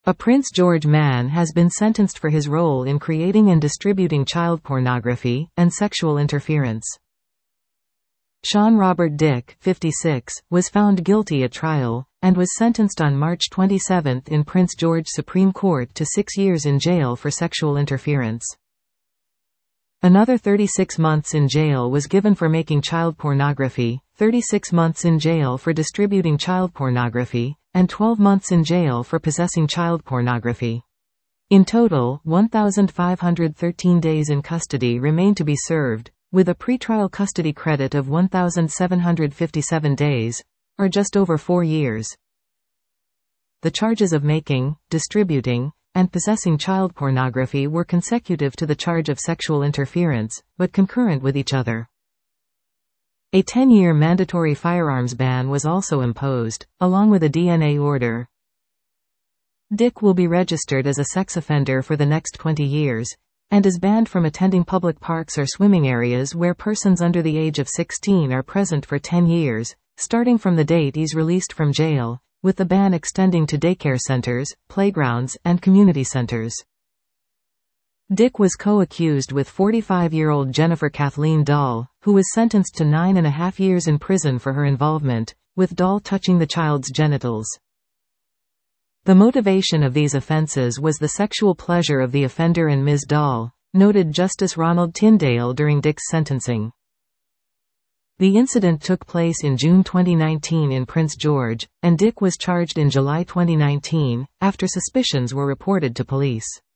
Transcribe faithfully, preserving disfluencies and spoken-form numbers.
A Prince George man has been sentenced for his role in creating and distributing child pornography and sexual interference. Sean Robert Dick, fifty-six, was found guilty at trial, and was sentenced on March twenty-seventh in Prince George Supreme Court to six years in jail for sexual interference. Another thirty-six months in jail was given for making child pornography, thirty-six months in jail for distributing child pornography, and twelve months in jail for possessing child pornography. In total, one thousand five hundred thirteen days in custody remain to be served, with a pretrial custody credit of one thousand seven hundred fifty-seven days, or just over four years. The charges of making, distributing, and possessing child pornography were consecutive to the charge of sexual interference, but concurrent with each other. A ten-year mandatory firearms ban was also imposed, along with a D N A order. Dick will be registered as a sex offender for the next twenty years, and is banned from attending public parks or swimming areas where persons under the age of sixteen are present for ten years, starting from the date he's released from jail, with the ban extending to daycare centers, playgrounds, and community centers. Dick was co-accused with forty-five-year-old Jennifer Kathleen Dahl, who was sentenced to nine and a half years in prison for her involvement, with Dahl touching the child's genitals. The motivation of these offenses was the sexual pleasure of the offender and Miz Dahl, noted Justice Ronald Tyndale during Dick's sentencing. The incident took place in June twenty nineteen in Prince George, and Dick was charged in July twenty nineteen, after suspicions were reported to police.